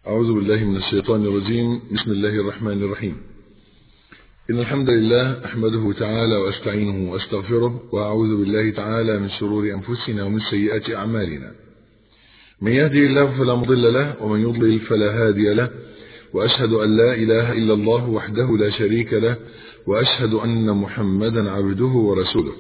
أعوذ بالله من الشيطان الرجيم. بسم الله الرحمن الرحيم. إن الحمد لله أحمده تعالى وأستعينه وأستغفره، وأعوذ بالله تعالى من شرور أنفسنا ومن سيئات أعمالنا. من يهدي الله فلا مضل له، ومن يضلل فلا هادي له، وأشهد أن لا إله إلا الله وحده لا شريك له، وأشهد أن محمدا عبده ورسوله.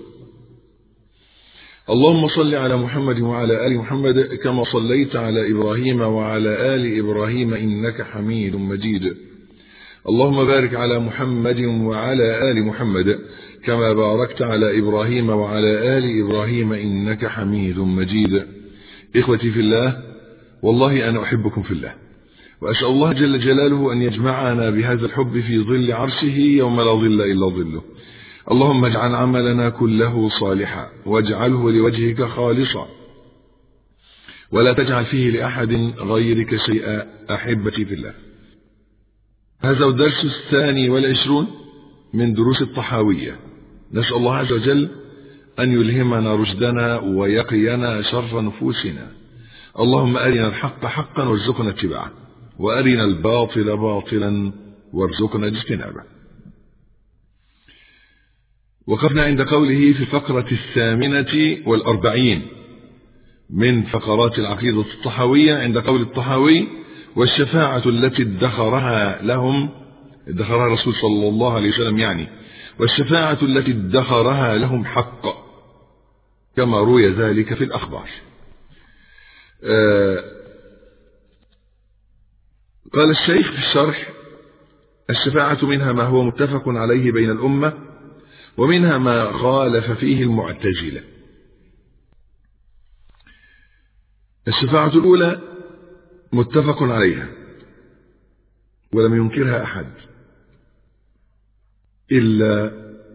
اللهم صل على محمد وعلى آل محمد كما صليت على إبراهيم وعلى آل إبراهيم إنك حميد مجيد. اللهم بارك على محمد وعلى آل محمد كما باركت على إبراهيم وعلى آل إبراهيم إنك حميد مجيد. إخوتي في الله، والله أنا أحبكم في الله، وأسأل الله جل جلاله أن يجمعنا بهذا الحب في ظل عرشه يوم لا ظل إلا ظله. اللهم اجعل عملنا كله صالحا، واجعله لوجهك خالصا، ولا تجعل فيه لأحد غيرك شيئا. أحبتي في الله، هذا الدرس 22 من دروس الطحاوية. نسأل الله عز وجل أن يلهمنا رشدنا ويقينا شر نفوسنا. اللهم أرنا الحق حقا وارزقنا اتباعه، وأرنا الباطل باطلا وارزقنا اجتنابه. وقفنا عند قوله في الفقرة 48 من فقرات العقيدة الطحاوية، عند قول الطحاوي: والشفاعة التي ادخرها الرسول صلى الله عليه وسلم، يعني والشفاعة التي ادخرها لهم حق، كما روي ذلك في الأخبار. قال الشيخ في الشرح: الشفاعة منها ما هو متفق عليه بين الأمة، ومنها ما خالف فيه المعتزلة. الشفاعة الأولى متفق عليها ولم ينكرها أحد إلا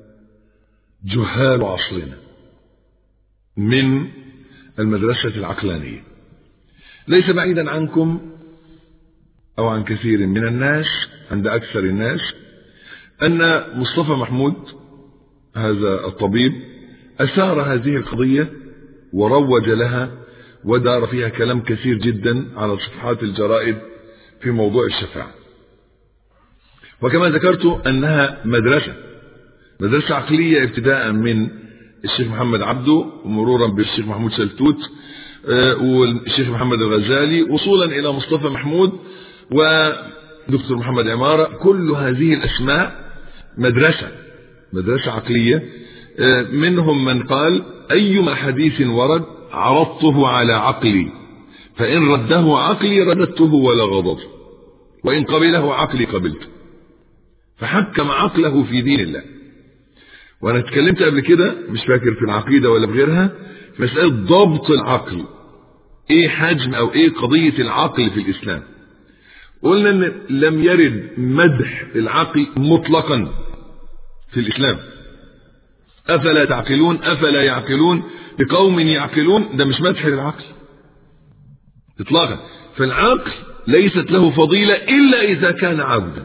جهال عصرنا من المدرسة العقلانية. ليس بعيدا عنكم أو عن كثير من الناس، عند أكثر الناس، أن مصطفى محمود هذا الطبيب أثار هذه القضية وروج لها ودار فيها كلام كثير جدا على صفحات الجرائد في موضوع الشفاعة. وكما ذكرت أنها مدرسة عقلية، ابتداء من الشيخ محمد عبده ومرورا بالشيخ محمود سلتوت والشيخ محمد الغزالي، وصولا إلى مصطفى محمود ودكتور محمد عمارة. كل هذه الأسماء مدرسة عقلية. منهم من قال: أيما حديث ورد عرضته على عقلي، فإن رده عقلي رددته ولا غضب، وإن قبله عقلي قبلته. فحكم عقله في دين الله. وأنا اتكلمت قبل كده، مش فاكر في العقيدة ولا بغيرها، في مسألة ضبط العقل. ايه حجم او ايه قضية العقل في الإسلام؟ قلنا ان لم يرد مدح العقل مطلقا في الإسلام. أفلا تعقلون أفلا يعقلون بقوم يعقلون، ده مش مدح للعقل إطلاقا. فالعقل ليست له فضيلة إلا إذا كان عبدا.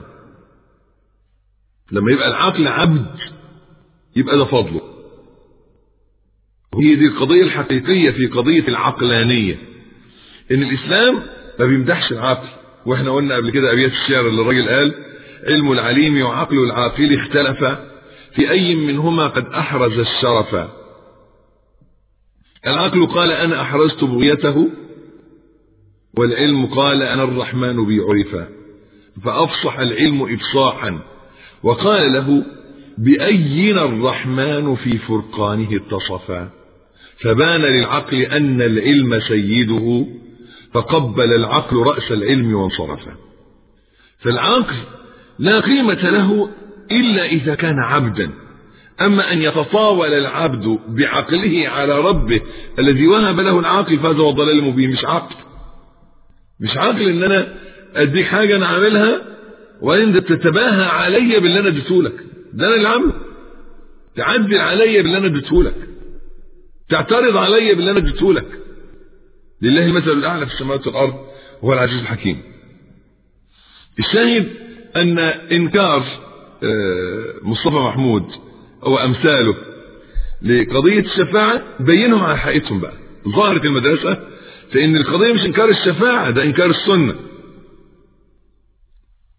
لما يبقى العقل عبد يبقى ده فضله. وهي دي القضية الحقيقية في قضية العقلانية، إن الإسلام ما بيمدحش العقل. وإحنا قلنا قبل كده أبيات الشعر اللي الراجل قال: علم العليم وعقل العاقل اختلفا، في أي منهما قد أحرز الشرف. العقل قال: أنا أحرزت بغيته، والعلم قال: أنا الرحمن بي عرفا. فأفصح العلم إفصاحا وقال له: بأينا الرحمن في فرقانه اتصفا. فبان للعقل أن العلم سيده، فقبل العقل رأس العلم وانصرفا. فالعقل لا قيمة له إلا إذا كان عبدا. أما أن يتطاول العبد بعقله على ربه الذي وهب له العقل، فهذا هو الضلال المبين. مش عقل إن أنا أديك حاجة أنا عاملها وأنت تتباهى علي باللي أنا اديتهولك. ده أنا اللي عامله. تعدل علي باللي أنا اديتهولك، تعترض علي باللي أنا اديتهولك. لله المثل الأعلى في السماوات والأرض وهو العزيز الحكيم. الشاهد أن إنكار مصطفى محمود وأمثاله لقضية الشفاعة بينهم على حقيقتهم. بقى ظاهرة المدرسة فإن القضية مش إنكار الشفاعة، ده إنكار السنة.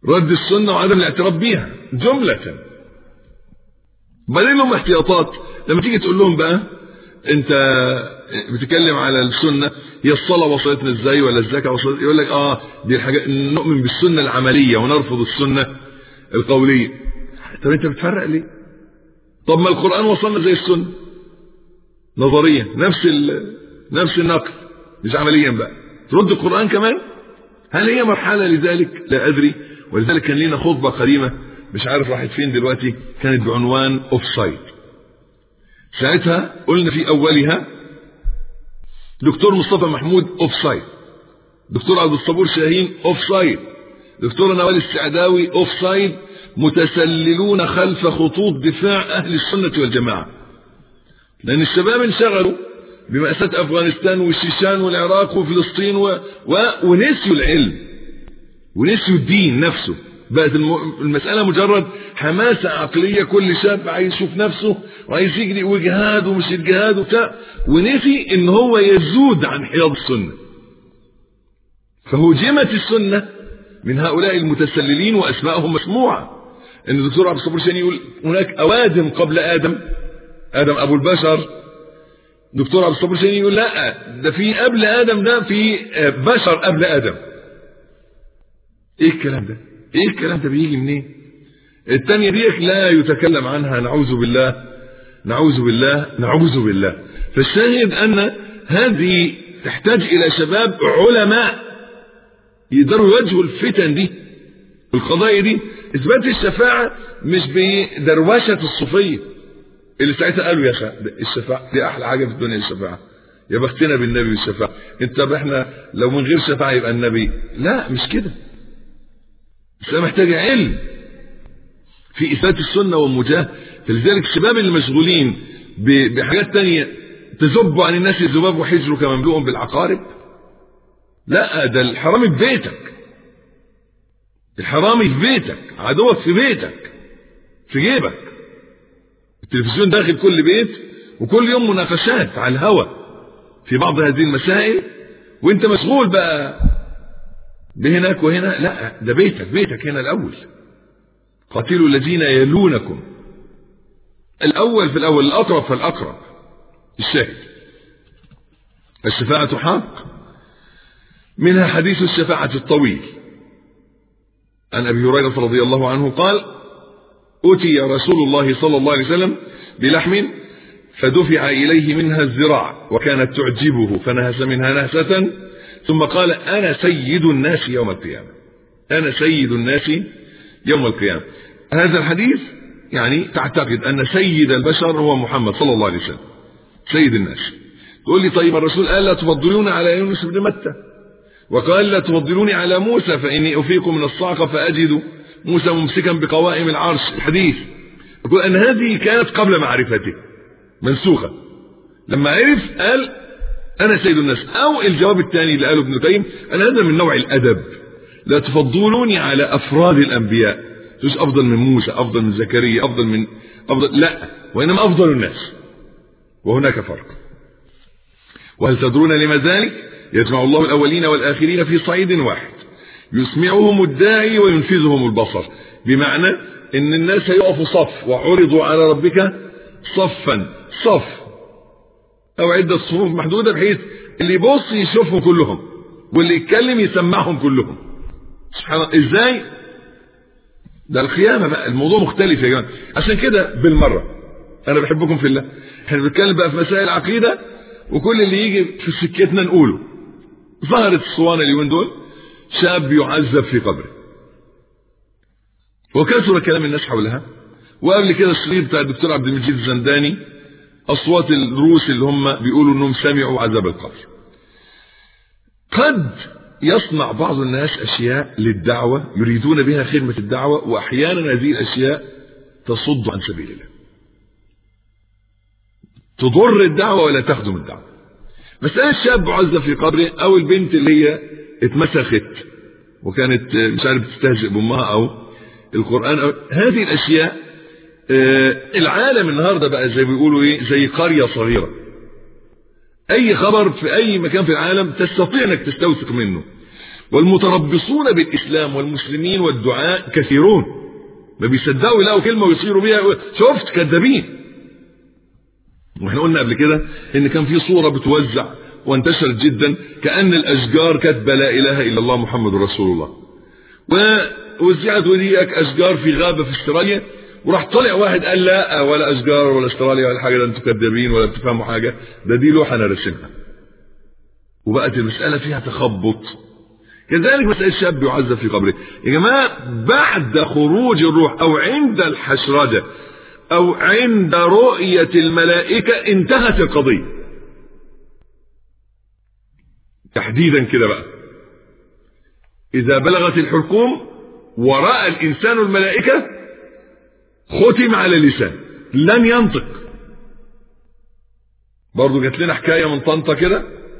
رد السنة وعدم الاعتراف بيها جملة. بعدين لهم احتياطات. لما تيجي تقول لهم بقى انت بتتكلم على السنة، هي الصلاة وصلتنا ازاي ولا الزكاة وصلت، يقول لك دي الحاجات نؤمن بالسنة العملية ونرفض السنة القولية. طب انت بتفرق ليه؟ طب ما القرآن وصلنا زي السنة نظريا، نفس النقل مش عمليا بقى، ترد القرآن كمان؟ هل هي مرحلة لذلك؟ لا أدري. ولذلك كان لنا خطبة قريمة مش عارف راحت فين دلوقتي، كانت بعنوان اوف سايد. ساعتها قلنا في أولها دكتور مصطفى محمود اوف سايد، دكتور عبد الصبور شاهين اوف سايد، دكتور نوال السعداوي اوف سايد، متسللون خلف خطوط دفاع أهل السنة والجماعة. لأن الشباب انشغلوا بمأساة أفغانستان والشيشان والعراق وفلسطين ونسيوا العلم ونسيوا الدين نفسه. بقت المسألة مجرد حماسة عقلية، كل شاب عايز يشوف نفسه وعايز يجري وجهاد ومش الجهاد وبتاع، ونسي ان هو يزود عن حياض السنة. فهجمت السنة من هؤلاء المتسللين وأسماءهم مسموعة. ان الدكتور عبد الصبور شاني يقول هناك أوادم قبل آدم أبو البشر. دكتور عبد الصبور شاني يقول لا، ده في قبل آدم، ده في بشر قبل آدم. ايه الكلام ده؟ ايه الكلام ده بيجي منين؟ التانية ديك لا يتكلم عنها، نعوذ بالله نعوذ بالله نعوذ بالله. فالشاهد ان هذه تحتاج الى شباب علماء يقدروا يواجهوا الفتن دي، القضايا دي. اثبات الشفاعة مش بدروشة الصوفية اللي ساعتها قالوا يا الشفاعة دي احلى حاجة في الدنيا، الشفاعة يا بختنا بالنبي بالشفاعة. انت احنا لو من غير شفاعة يبقى النبي، لا مش كده. بس محتاج علم في إثبات السنة والمجاهدة. فلذلك الشباب اللي مشغولين بحاجات تانية تذبوا عن الناس الذباب وحجروا كمملوء بالعقارب، لا، ده الحرامي في بيتك، الحرامي في بيتك، عدوك في بيتك، في جيبك. التلفزيون داخل كل بيت، وكل يوم مناقشات على الهوى في بعض هذه المسائل، وانت مشغول بقى بهناك وهنا. لا، ده بيتك هنا الأول. قاتلوا الذين يلونكم، الأول في الأول، الأقرب فالأقرب. الشاهد الشفاعة حق، منها حديث الشفاعة الطويل عن أبي هريرة رضي الله عنه قال: أتي رسول الله صلى الله عليه وسلم بلحم فدفع إليه منها الذراع وكانت تعجبه فنهس منها نهسة، ثم قال: أنا سيد الناس يوم القيامة، أنا سيد الناس يوم القيامة. هذا الحديث يعني تعتقد أن سيد البشر هو محمد صلى الله عليه وسلم، سيد الناس. تقول لي طيب الرسول قال لا تفضلون على يونس بن متى، وقال لا تفضلوني على موسى فإني أفيق من الصعقة فأجد موسى ممسكا بقوائم العرش. الحديث يقول أن هذه كانت قبل معرفته، منسوخة. لما عرف قال أنا سيد الناس. أو الجواب الثاني اللي قاله ابن القيم أن هذا من نوع الأدب، لا تفضلوني على أفراد الأنبياء، مش أفضل من موسى، أفضل من زكريا، أفضل، لا، وإنما أفضل الناس، وهناك فرق. وهل تدرون لما ذلك؟ يجمع الله الأولين والآخرين في صعيد واحد، يسمعهم الداعي وينفذهم البصر. بمعنى إن الناس يقفوا صف، وعرضوا على ربك صفا، صف أو عدة صفوف محدودة، بحيث اللي يبص يشوفهم كلهم، واللي يتكلم يسمعهم كلهم. سبحان الله، إزاي؟ ده القيامة بقى، الموضوع مختلف يا جماعة. عشان كده بالمرة أنا بحبكم في الله، احنا بنتكلم بقى في مسائل عقيدة، وكل اللي يجي في سكتنا نقوله. ظهرت الصوانة اليومين دول، شاب يعذب في قبره، وكثر كلام الناس حولها. وقبل كده الشريط بتاع الدكتور عبد المجيد الزنداني، أصوات الروس اللي هم بيقولوا أنهم سمعوا عذاب القبر. قد يصنع بعض الناس أشياء للدعوة يريدون بها خدمة الدعوة، وأحيانا هذه الأشياء تصد عن سبيل الله، تضر الدعوة ولا تخدم الدعوة. مسألة الشاب عذب في قبره، أو البنت اللي هي اتمسخت وكانت مش عارف تستهزئ بأمها، أو القرآن، أو هذه الأشياء. العالم النهاردة بقى زي بيقولوا إيه، زي قرية صغيرة. أي خبر في أي مكان في العالم تستطيع أنك تستوثق منه. والمتربصون بالإسلام والمسلمين والدعاء كثيرون، ما بيصدقوا يلاقوا كلمة ويصيروا بيها شفت كذابين. واحنا قلنا قبل كده ان كان في صورة بتوزع وانتشرت جدا كأن الأشجار كاتبة لا إله إلا الله محمد رسول الله، ووزعت وديك أشجار في غابة في استراليا، وراح طلع واحد قال لا ولا أشجار ولا استراليا ولا حاجة، ده انتوا كذابين ولا بتفهموا حاجة، ده دي لوحة أنا رسمها. وبقت المسألة فيها تخبط. كذلك مسألة الشاب يعذب في قبره. يا جماعة بعد خروج الروح أو عند الحشرجة أو عند رؤية الملائكة انتهت القضية تحديدا كده بقى. إذا بلغت الحلقوم ورأى الإنسان الملائكة ختم على اللسان لن ينطق. برضو جات لنا حكاية من طنطا كده،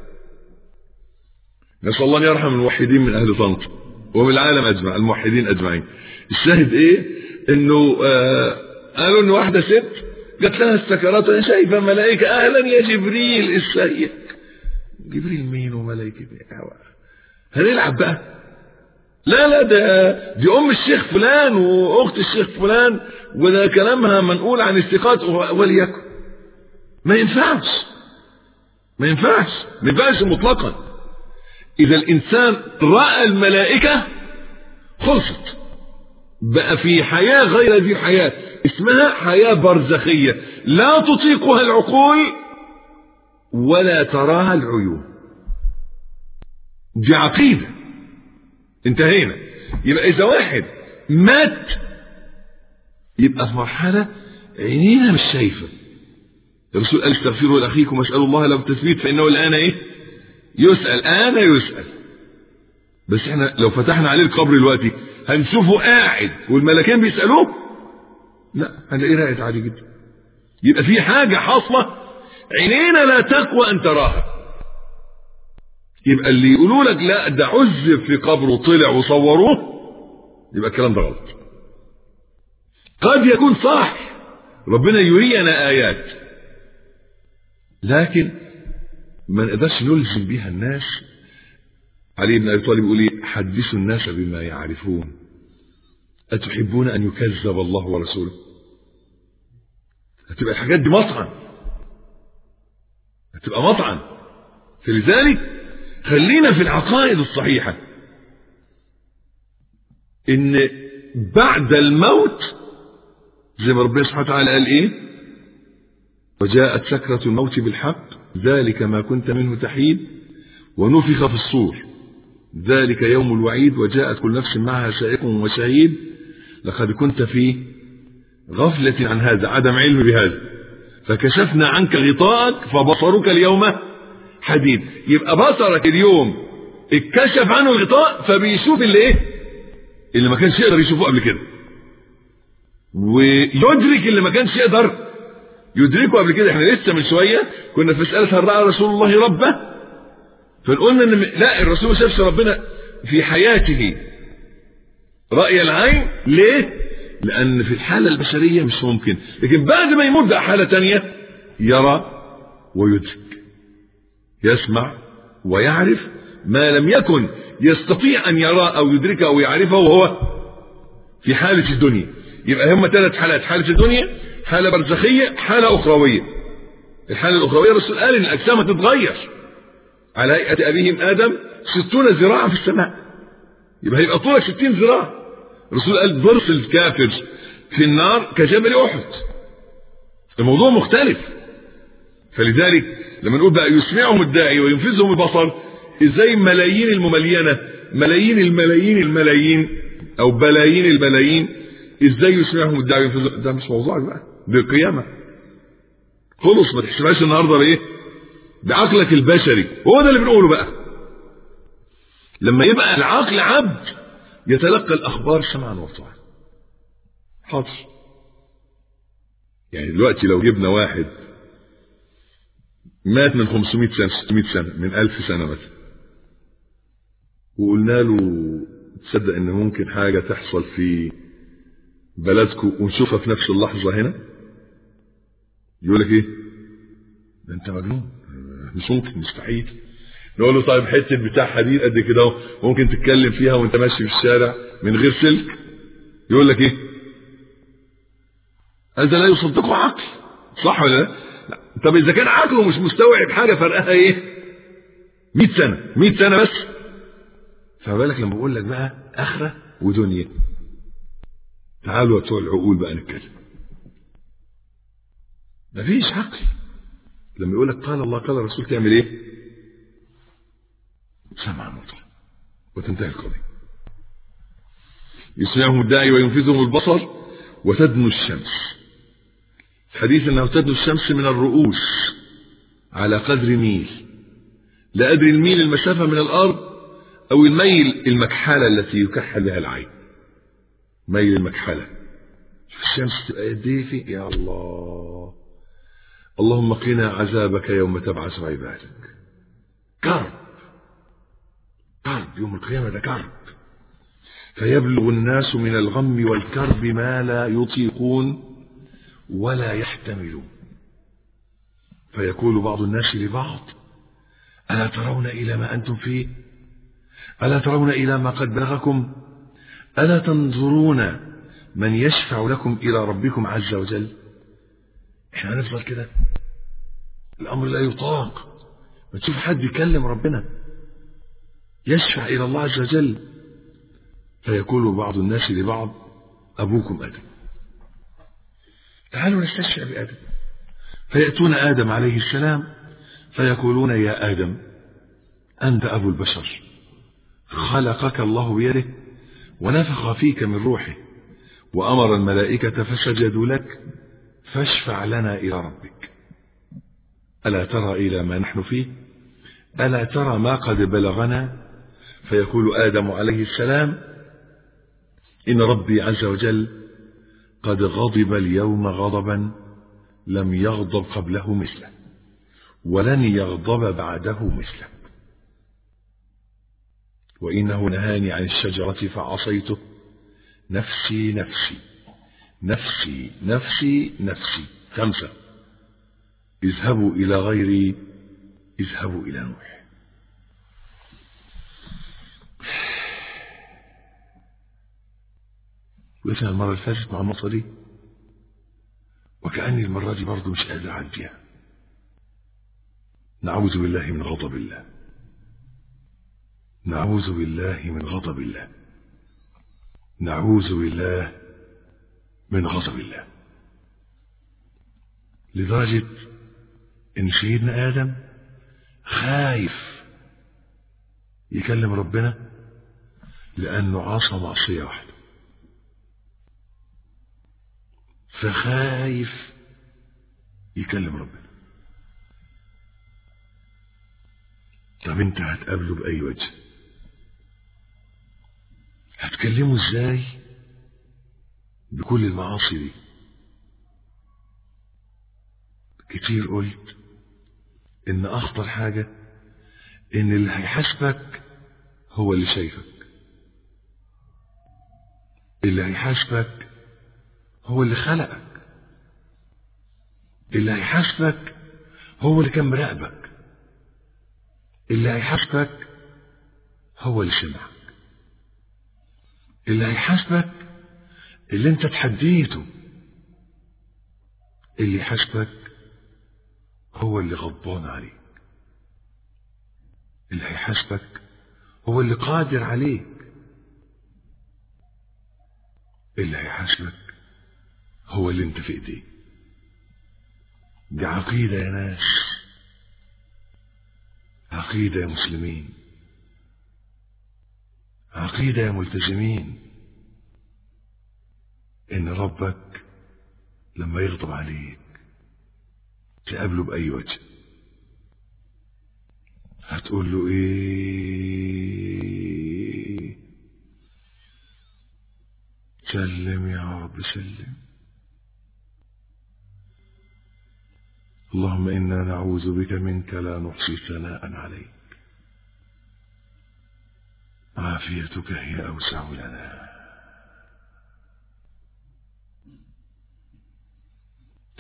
نسأل الله أن يرحم الموحدين من أهل طنطا ومن العالم أجمع، الموحدين أجمعين. الشاهد إيه؟ إنه قالوا إن واحدة ست جات لها السكرات وهي شايفة ملائكة، أهلا يا جبريل ازيك. جبريل مين وملائكة هنلعب بقى؟ لا دي أم الشيخ فلان وأخت الشيخ فلان، وده كلامها منقول عن الثقات وليكن. ما ينفعش مطلقا. إذا الإنسان رأى الملائكة خلصت، بقى في حياة غير ذي حياة، اسمها حياة برزخية لا تطيقها العقول ولا تراها العيون. دي عقيدة، انتهينا. يبقى إذا واحد مات يبقى في مرحلة عينينا مش شايفة. الرسول قال استغفروا لأخيكم واسألوا الله له بالتثبيت فإنه الآن يسأل. بس احنا لو فتحنا عليه القبر دلوقتي هنشوفه قاعد والملكين بيسألوه؟ لا، هنلاقيه قاعد عادي جدا. يبقى في حاجة حاصلة عينينا لا تقوى أن تراها. يبقى اللي يقولوا لك لا ده عذب في قبره طلع وصوروه، يبقى الكلام ده غلط. قد يكون صح، ربنا يرينا آيات، لكن ما نقدرش نلزم بيها الناس. علي بن أبي طالب يقول لي حدثوا الناس بما يعرفون، أتحبون أن يكذب الله ورسوله؟ هتبقى الحاجات دي مطعن. فلذلك خلينا في العقائد الصحيحة إن بعد الموت زي ما ربنا سبحانه وتعالى قال إيه؟ وجاءت سكرة الموت بالحق ذلك ما كنت منه تحيد ونفخ في الصور ذلك يوم الوعيد وجاءت كل نفس معها سائق وشهيد لقد كنت في غفلة عن هذا، عدم علم بهذا، فكشفنا عنك غطاءك فبصرك اليوم حديد. يبقى بصرك اليوم اتكشف عنه الغطاء فبيشوف اللي ما كانش يقدر يشوفه قبل كده، ويدرك اللي ما كانش يقدر يدركه قبل كده. احنا لسه من شوية كنا في مسألة هل رأى رسول الله ربه، فنقولنا ان لا، الرسول ما شافش ربنا في حياته رأي العين. ليه؟ لأن في الحالة البشرية مش ممكن، لكن بعد ما يمر بقى حالة تانية يرى ويدرك، يسمع ويعرف ما لم يكن يستطيع أن يرى أو يدركه أو يعرفه وهو في حالة الدنيا. يبقى هم 3 حالات: حالة الدنيا، حالة برزخية، حالة أخروية. الحالة الأخروية الرسول قال إن الأجسام هتتغير على هيئة أبيهم آدم 60 ذراعا في السماء، يبقى هيبقى طولك 60 ذراع. الرسول قال ضرس الكافر في النار كجبل أحد. الموضوع مختلف. فلذلك لما نقول بقى يسمعهم الداعي وينفذهم البصر، ازاي ملايين المملينة ملايين الملايين او بلايين الملايين ازاي يسمعهم الداعي وينفذهم؟ ده مش موضوع بقى، دي القيامة. خلص، ما تحسبهاش النهارده بايه؟ بعقلك البشري. هو ده اللي بنقوله بقى. لما يبقى العقل عبد يتلقى الأخبار سمعا وطاعة. حاضر. يعني دلوقتي لو جبنا واحد مات من 500 سنة 600 سنة من 1000 سنة مثلا، وقلنا له تصدق ان ممكن حاجة تحصل في بلدكم ونشوفها في نفس اللحظة هنا، يقول لك ايه؟ ده انت مجنون، مش ممكن، مستحيل. نقول له طيب حته بتاع حديد قد كده ممكن تتكلم فيها وانت ماشي في الشارع من غير سلك، يقول لك ايه؟ هذا لا يصدقه عقل، صح ولا لا؟ طب اذا كان عقله مش مستوعب حاجه فرقها ايه؟ 100 سنه بس. فما بالك لما بقول لك بقى اخره ودنيا. تعالوا بتوع العقول بقى نتكلم. مفيش عقل. لما يقول لك قال الله قال الرسول تعمل ايه؟ سمع مطلق وتنتهي القضيه. يسمعهم الداعي وينفذهم البصر وتدنو الشمس. الحديث انه تدنو الشمس من الرؤوس على قدر ميل، لا ادري الميل المسافه من الارض او الميل المكحله التي يكحل بها العين. ميل المكحله. الشمس تبقى قد ايه في يا الله. اللهم قنا عذابك يوم تبعث عبادك. كرب يوم القيامه ده كرب. فيبلغ الناس من الغم والكرب ما لا يطيقون ولا يحتملون. فيقول بعض الناس لبعض ألا ترون إلى ما أنتم فيه؟ ألا ترون إلى ما قد بلغكم؟ ألا تنظرون من يشفع لكم إلى ربكم عز وجل؟ إحنا هنفضل كده؟ الأمر لا يطاق. ما تشوف حد يكلم ربنا يشفع إلى الله عز وجل. فيقول بعض الناس لبعض أبوكم آدم، تعالوا نستشفع بآدم. فيأتون آدم عليه السلام فيقولون يا آدم أنت أبو البشر، خلقك الله بيده ونفخ فيك من روحه وأمر الملائكة فسجدوا لك فاشفع لنا إلى ربك. ألا ترى إلى ما نحن فيه؟ ألا ترى ما قد بلغنا؟ فيقول آدم عليه السلام إن ربي عز وجل قد غضب اليوم غضبا لم يغضب قبله مثله ولن يغضب بعده مثله، وإنه نهاني عن الشجرة فعصيته نفسي نفسي نفسي نفسي نفسي. 5 اذهبوا إلى غيري اذهبوا إلى نوح. وإذا المرة اللي فاتت مع النقطة دي وكأني المرة دي برضه مش قادر أعديها. نعوذ بالله من غضب الله، نعوذ بالله من غضب الله، نعوذ بالله من غضب الله. لدرجة إن سيدنا آدم خايف يكلم ربنا لأنه عصى معصية واحدة، فخايف يكلم ربنا. طب انت هتقابله بأي وجه؟ هتكلمه ازاي بكل المعاصي دي؟ كتير قلت ان اخطر حاجة ان اللي هيحاسبك هو اللي شايفك، اللي هيحاسبك هو اللي خلقك، اللي هيحاسبك هو اللي كان مراقبك، اللي هيحاسبك هو اللي سمعك، اللي هيحاسبك اللي انت تحديته، اللي يحاسبك هو اللي غضبان عليك، اللي هيحاسبك هو اللي قادر عليك، اللي هيحاسبك هو اللي انت في ايديه. دي عقيدة يا ناس، عقيدة يا مسلمين، عقيدة يا ملتزمين، ان ربك لما يغضب عليك تقابله بأي وجه هتقول له ايه؟ سلم يا رب سلم. اللهم إنا نعوذ بك منك لا نحصي ثناء عليك، عافيتك هي أوسع لنا.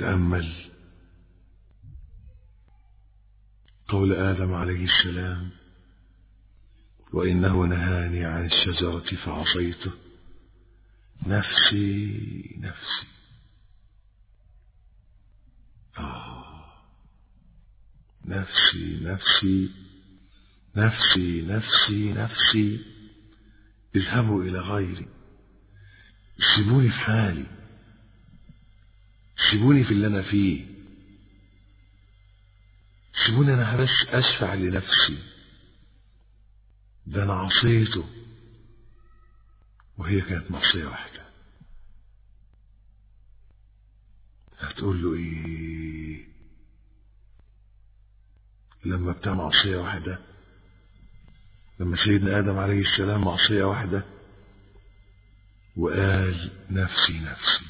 تأمل قول آدم عليه السلام وإنه نهاني عن الشجرة فعصيته، نفسي نفسي. نفسي نفسي نفسي نفسي نفسي. اذهبوا إلى غيري، سيبوني في حالي، سيبوني في اللي أنا فيه، سيبوني أنا بس أشفع لنفسي. ده أنا عصيته وهي كانت معصية واحدة. هتقول له إيه لما بتاع معصية واحدة؟ لما سيدنا آدم عليه السلام معصية واحدة وقال نفسي نفسي.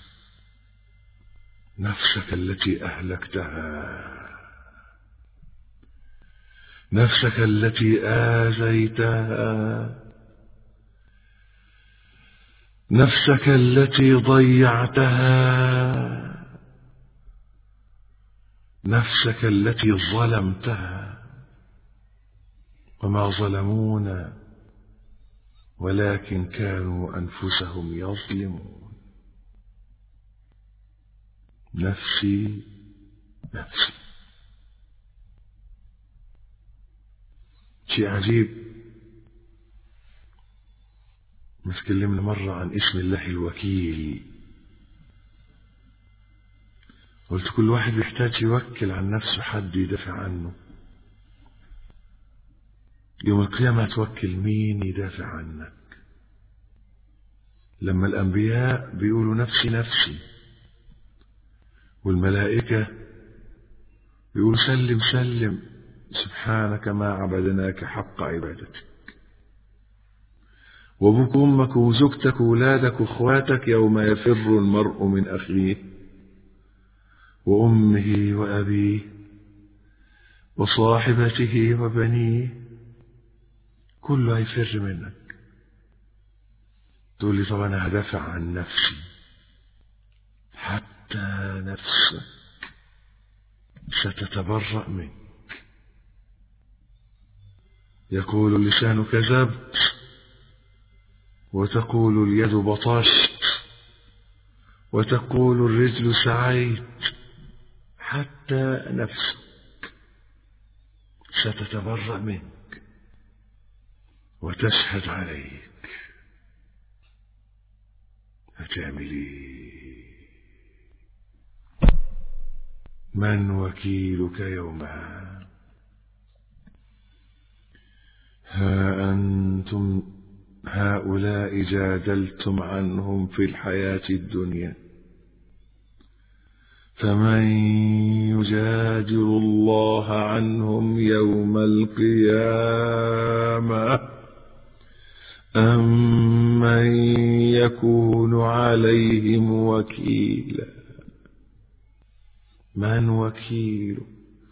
نفسك التي أهلكتها، نفسك التي آذيتها، نفسك التي ضيعتها، نفسك التي ظلمتها. وما ظلمونا ولكن كانوا أنفسهم يظلمون. نفسي نفسي. شيء عجيب، نتكلمنا مرة عن اسم الله الوكيل. قلت كل واحد يحتاج يوكل عن نفسه حد يدافع عنه. يوم القيامة توكل مين يدافع عنك؟ لما الأنبياء بيقولوا نفسي نفسي، والملائكة بيقولوا سلم سلم، سبحانك ما عبدناك حق عبادتك. وابوك وامك وزوجتك وولادك واخواتك يوم يفر المرء من أخيه وأمه وأبيه وصاحبته وبنيه، كله هيفر منك. تقول لي طب أنا هدافع عن نفسي. حتى نفسك ستتبرأ منك. يقول اللسان كذبت، وتقول اليد بطشت، وتقول الرجل سعيت. حتى نفسك ستتبرأ منك وتشهد عليك. هتعمل ايه؟ من وكيلك يومها؟ ها أنتم هؤلاء جادلتم عنهم في الحياة الدنيا، فمن يجادل الله عنهم يوم القيامة أم من يكون عليهم وكيلا؟ من وكيلك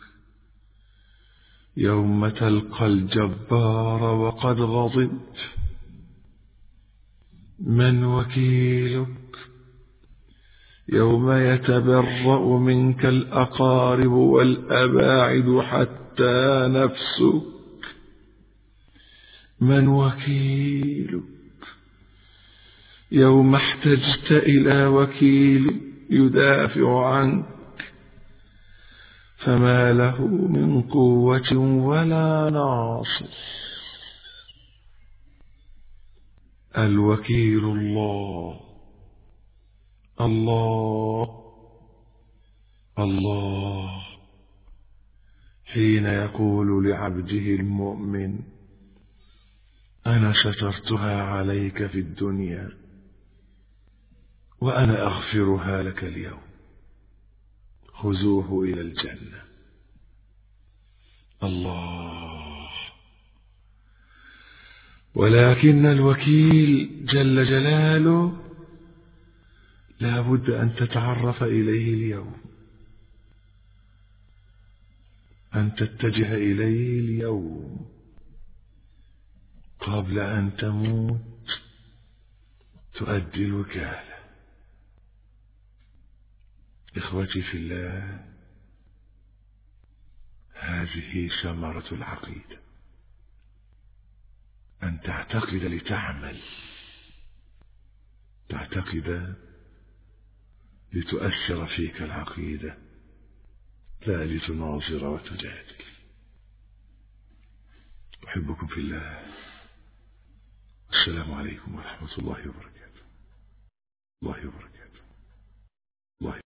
يوم تلقى الجبار وقد غضبت؟ من وكيلك يوم يتبرأ منك الأقارب والأباعد حتى نفسك؟ من وكيلك يوم احتجت إلى وكيل يدافع عنك فما له من قوة ولا ناصر؟ الوكيل الله. الله الله حين يقول لعبده المؤمن أنا سترتها عليك في الدنيا وأنا أغفرها لك اليوم، خذوه إلى الجنة. الله. ولكن الوكيل جل جلاله لا بد أن تتعرف إليه اليوم، أن تتجه إليه اليوم قبل أن تموت، تؤدي الوكالة. إخوتي في الله، هذه ثمرة العقيدة. أن تعتقد لتعمل، تعتقد لتؤثر فيك العقيدة، لا لتناظر وتجادل. أحبكم في الله. السلام عليكم ورحمة الله وبركاته. الله وبركاته. الله